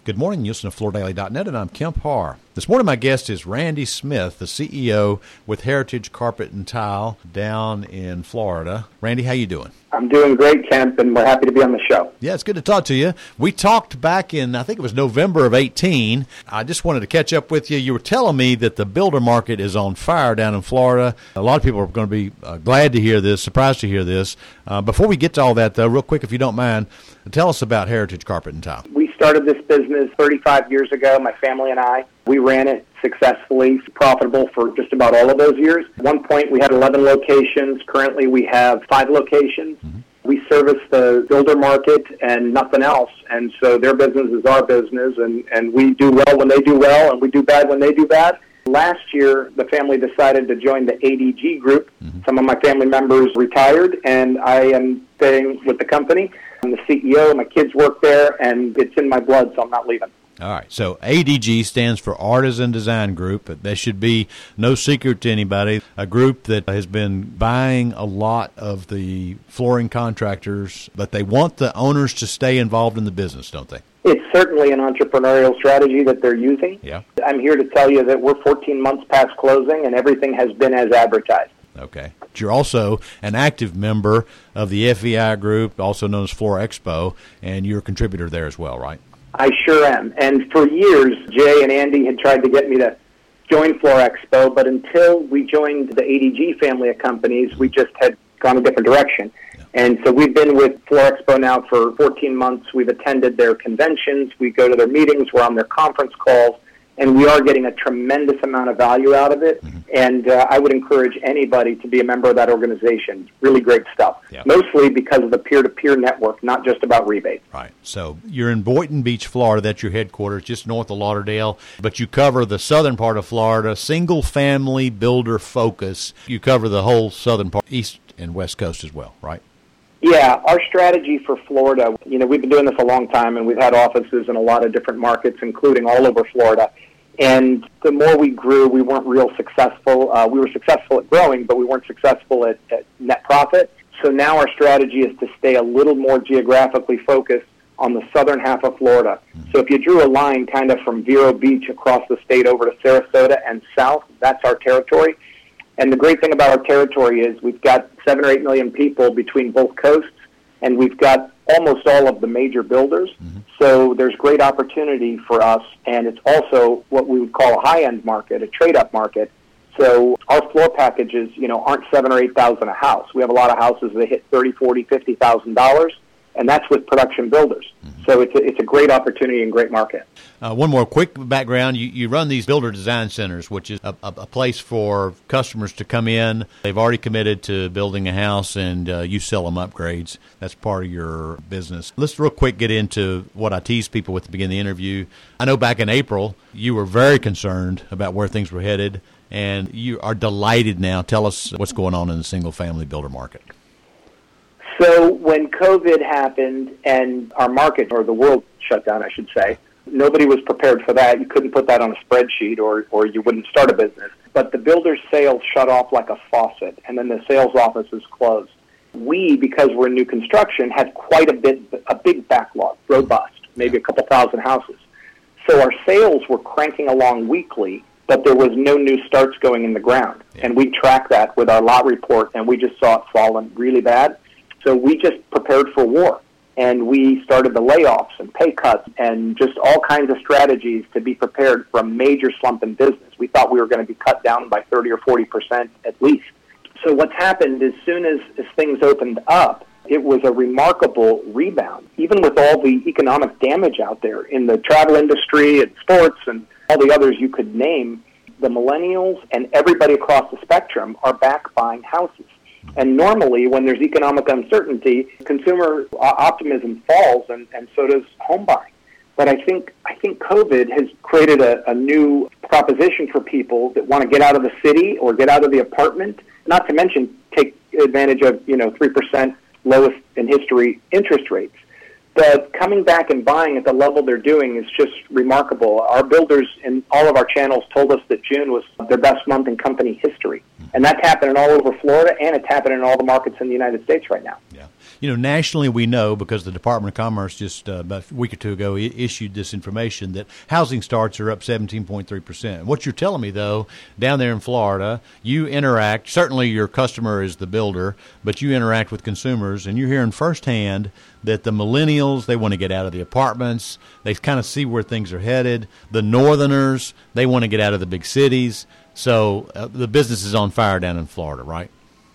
Good morning. You listen to FloorDaily.net, and I'm Kemp Harr. This morning, my guest is Randy Smith, the CEO with Heritage Carpet and Tile down in Florida. Randy, how you doing? I'm doing great, Kemp, and we're happy to be on the show. Yeah, it's good to talk to you. We talked back in, I think it was November of 18. I just wanted to catch up with you. You were telling me that the builder market is on fire down in Florida. A lot of people are going to be glad to hear this, surprised to hear this. Before we get to all that, though, real quick, if you don't mind, tell us about Heritage Carpet and Tile. We started this business 35 years ago, my family and I. We ran it successfully, profitable for just about all of those years. At one point, we had 11 locations. Currently, we have 5 locations. Mm-hmm. We service the builder market and nothing else, and so their business is our business, and we do well when they do well, and we do bad when they do bad. Last year, the family decided to join the ADG group. Mm-hmm. Some of my family members retired, and I am staying with the company. I'm the CEO. My kids work there, and it's in my blood, so I'm not leaving. All right. So ADG stands for Artisan Design Group. That should be no secret to anybody. A group that has been buying a lot of the flooring contractors, but they want the owners to stay involved in the business, don't they? It's certainly an entrepreneurial strategy that they're using. Yeah. I'm here to tell you that we're 14 months past closing, and everything has been as advertised. Okay. You're also an active member of the FEI group, also known as Floor Expo, and you're a contributor there as well, right? I sure am. And for years, Jay and Andy had tried to get me to join Floor Expo, but until we joined the ADG family of companies, we just had gone a different direction. Yeah. And so we've been with Floor Expo now for 14 months. We've attended their conventions. We go to their meetings. We're on their conference calls. And we are getting a tremendous amount of value out of it. Mm-hmm. And I would encourage anybody to be a member of that organization. Really great stuff. Yep. Mostly because of the peer-to-peer network, not just about rebates. Right. So you're in Boynton Beach, Florida. That's your headquarters, just north of Lauderdale. But you cover the southern part of Florida, single-family builder focus. You cover the whole southern part, east and west coast as well, right? Yeah, our strategy for Florida, we've been doing this a long time, and we've had offices in a lot of different markets, including all over Florida. And the more we grew, we weren't real successful. We were successful at growing, but we weren't successful at net profit. So now our strategy is to stay a little more geographically focused on the southern half of Florida. So if you drew a line kind of from Vero Beach across the state over to Sarasota and south, that's our territory. And the great thing about our territory is we've got 7 or 8 million people between both coasts, and we've got almost all of the major builders. Mm-hmm. So there's great opportunity for us, and it's also what we would call a high-end market, a trade-up market. So our floor packages, aren't $7,000 or $8,000 a house. We have a lot of houses that hit $30,000, $40,000, $50,000, and that's with production builders. Mm-hmm. So it's a great opportunity and great market. One more quick background. You run these builder design centers, which is a place for customers to come in. They've already committed to building a house, and you sell them upgrades. That's part of your business. Let's real quick get into what I teased people with at the beginning of the interview. I know back in April, you were very concerned about where things were headed, and you are delighted now. Tell us what's going on in the single-family builder market. So when COVID happened and our market, or the world shut down, I should say, nobody was prepared for that. You couldn't put that on a spreadsheet or you wouldn't start a business. But the builder's sales shut off like a faucet, and then the sales offices closed. We, because we're in new construction, had quite a big backlog, robust, maybe a couple thousand houses. So our sales were cranking along weekly, but there was no new starts going in the ground. Yeah. And we tracked that with our lot report, and we just saw it falling really bad. So we just prepared for war, and we started the layoffs and pay cuts and just all kinds of strategies to be prepared for a major slump in business. We thought we were going to be cut down by 30 or 40% at least. So what's happened, as soon as things opened up, it was a remarkable rebound. Even with all the economic damage out there in the travel industry and sports and all the others you could name, the millennials and everybody across the spectrum are back buying houses. And normally, when there's economic uncertainty, consumer optimism falls, and so does home buying. But I think COVID has created a new proposition for people that want to get out of the city or get out of the apartment, not to mention take advantage of 3% lowest in history interest rates. But coming back and buying at the level they're doing is just remarkable. Our builders in all of our channels told us that June was their best month in company history. And that's happening all over Florida, and it's happening in all the markets in the United States right now. Yeah. nationally we know, because the Department of Commerce just about a week or two ago issued this information, that housing starts are up 17.3%. What you're telling me, though, down there in Florida, you interact, certainly your customer is the builder, but you interact with consumers, and you're hearing firsthand that the millennials, they want to get out of the apartments. They kind of see where things are headed. The northerners, they want to get out of the big cities. So the business is on fire down in Florida, right?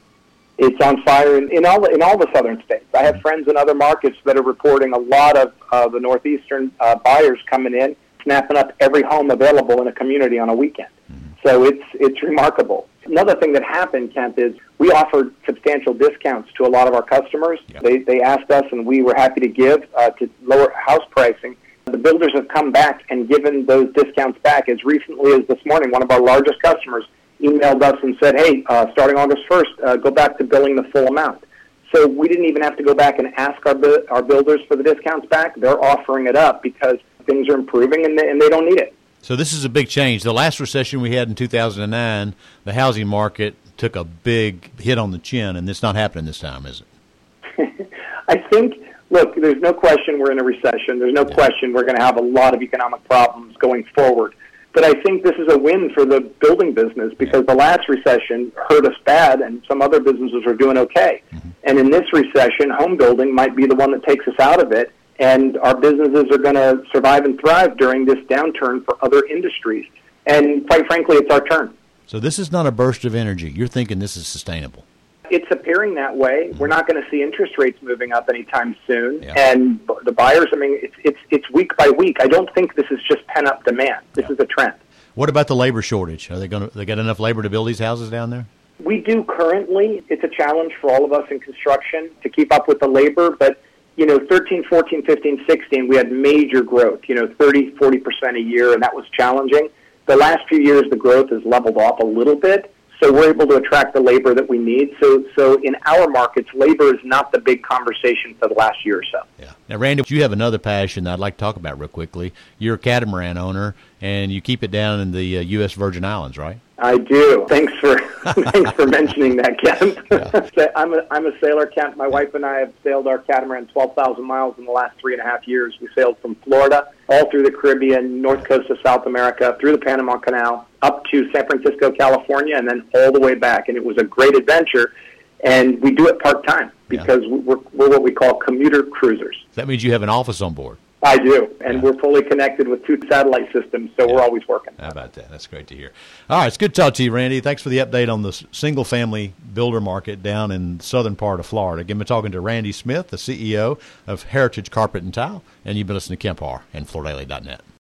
It's on fire in all the southern states. I have friends in other markets that are reporting a lot of the northeastern buyers coming in, snapping up every home available in a community on a weekend. Mm-hmm. So it's remarkable. Another thing that happened, Kent, is we offered substantial discounts to a lot of our customers. Yep. They asked us, and we were happy to give to lower house pricing. The builders have come back and given those discounts back. As recently as this morning, one of our largest customers emailed us and said, hey, starting August 1st, go back to billing the full amount. So we didn't even have to go back and ask our builders for the discounts back. They're offering it up because things are improving and they don't need it. So this is a big change. The last recession we had in 2009, the housing market took a big hit on the chin, and it's not happening this time, is it? I think, look, there's no question we're in a recession. There's no question we're going to have a lot of economic problems going forward. But I think this is a win for the building business because the last recession hurt us bad and some other businesses are doing okay. Mm-hmm. And in this recession, home building might be the one that takes us out of it, and our businesses are going to survive and thrive during this downturn for other industries. And quite frankly, it's our turn. So this is not a burst of energy. You're thinking this is sustainable. It's appearing that way. Mm-hmm. We're not going to see interest rates moving up anytime soon. Yeah. And the buyers, I mean, it's week by week. I don't think this is just pent-up demand. This is a trend. What about the labor shortage? They got enough labor to build these houses down there? We do currently. It's a challenge for all of us in construction to keep up with the labor. But, 13, 14, 15, 16, we had major growth, 30, 40% a year, and that was challenging. The last few years, the growth has leveled off a little bit. So we're able to attract the labor that we need. So in our markets, labor is not the big conversation for the last year or so. Yeah. Now, Randy, you have another passion that I'd like to talk about real quickly. You're a catamaran owner, and you keep it down in the U.S. Virgin Islands, right? I do. Thanks for mentioning that, Kent. Yeah. I'm a sailor, Kent. My wife and I have sailed our catamaran 12,000 miles in the last 3.5 years. We sailed from Florida all through the Caribbean, north coast of South America, through the Panama Canal, up to San Francisco, California, and then all the way back. And it was a great adventure. And we do it part-time because we're what we call commuter cruisers. That means you have an office on board. I do, and we're fully connected with 2 satellite systems, so we're always working. How about that? That's great to hear. All right, it's good to talk to you, Randy. Thanks for the update on the single-family builder market down in the southern part of Florida. Again, we're talking to Randy Smith, the CEO of Heritage Carpet and Tile, and you've been listening to Kemp Harr and FloorDaily.net.